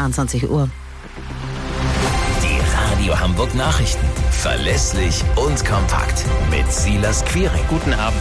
22 Uhr. Die Radio Hamburg Nachrichten. Verlässlich und kompakt. Mit Silas Quiring. Guten Abend.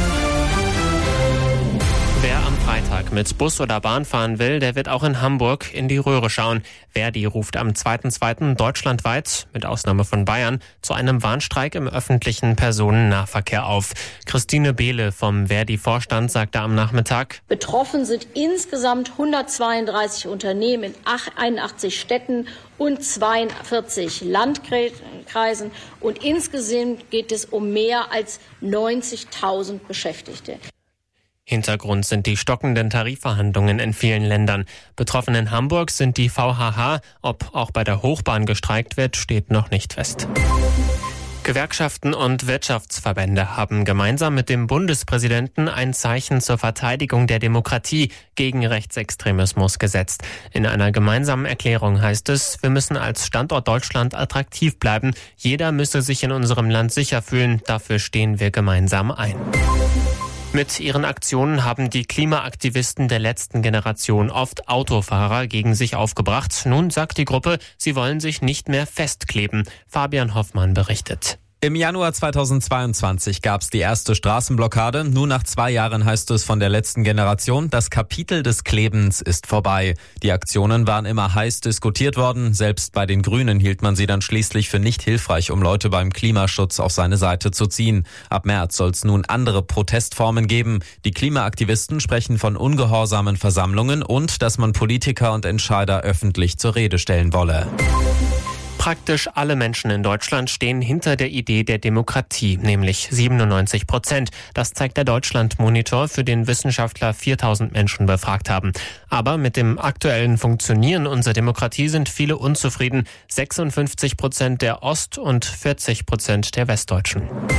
Wer am Freitag mit Bus oder Bahn fahren will, der wird auch in Hamburg in die Röhre schauen. Verdi ruft am 2.2. deutschlandweit, mit Ausnahme von Bayern, zu einem Warnstreik im öffentlichen Personennahverkehr auf. Christine Behle vom Verdi-Vorstand sagte am Nachmittag: Betroffen sind insgesamt 132 Unternehmen in 81 Städten und 42 Landkreisen. Und insgesamt geht es um mehr als 90.000 Beschäftigte. Hintergrund sind die stockenden Tarifverhandlungen in vielen Ländern. Betroffen in Hamburg sind die VHH. Ob auch bei der Hochbahn gestreikt wird, steht noch nicht fest. Gewerkschaften und Wirtschaftsverbände haben gemeinsam mit dem Bundespräsidenten ein Zeichen zur Verteidigung der Demokratie gegen Rechtsextremismus gesetzt. In einer gemeinsamen Erklärung heißt es, wir müssen als Standort Deutschland attraktiv bleiben. Jeder müsse sich in unserem Land sicher fühlen. Dafür stehen wir gemeinsam ein. Mit ihren Aktionen haben die Klimaaktivisten der letzten Generation oft Autofahrer gegen sich aufgebracht. Nun sagt die Gruppe, sie wollen sich nicht mehr festkleben. Fabian Hoffmann berichtet. Im Januar 2022 gab es die erste Straßenblockade. Nun nach 2 Jahren heißt es von der letzten Generation, das Kapitel des Klebens ist vorbei. Die Aktionen waren immer heiß diskutiert worden. Selbst bei den Grünen hielt man sie dann schließlich für nicht hilfreich, um Leute beim Klimaschutz auf seine Seite zu ziehen. Ab März soll es nun andere Protestformen geben. Die Klimaaktivisten sprechen von ungehorsamen Versammlungen und dass man Politiker und Entscheider öffentlich zur Rede stellen wolle. Praktisch alle Menschen in Deutschland stehen hinter der Idee der Demokratie, nämlich 97%. Das zeigt der Deutschland-Monitor, für den Wissenschaftler 4000 Menschen befragt haben. Aber mit dem aktuellen Funktionieren unserer Demokratie sind viele unzufrieden. 56% der Ost- und 40% der Westdeutschen.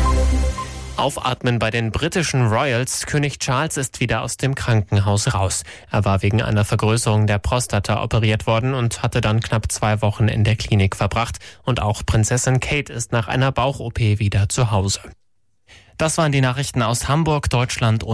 Aufatmen bei den britischen Royals. König Charles ist wieder aus dem Krankenhaus raus. Er war wegen einer Vergrößerung der Prostata operiert worden und hatte dann knapp 2 Wochen in der Klinik verbracht. Und auch Prinzessin Kate ist nach einer Bauch-OP wieder zu Hause. Das waren die Nachrichten aus Hamburg, Deutschland und